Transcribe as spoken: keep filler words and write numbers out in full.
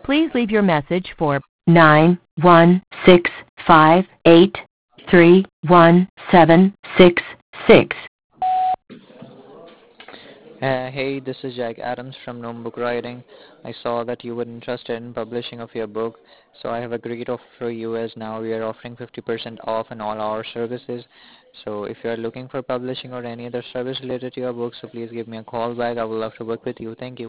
Please leave your message for nine one six five eight three one seven six six. Uh, hey, this is Jack Adams from Gnome Book Writing. I saw that you were interested in publishing of your book, so I have a great offer for you as now we are offering fifty percent off on all our services. So if you are looking for publishing or any other service related to your book, so please give me a call back. I would love to work with you. Thank you.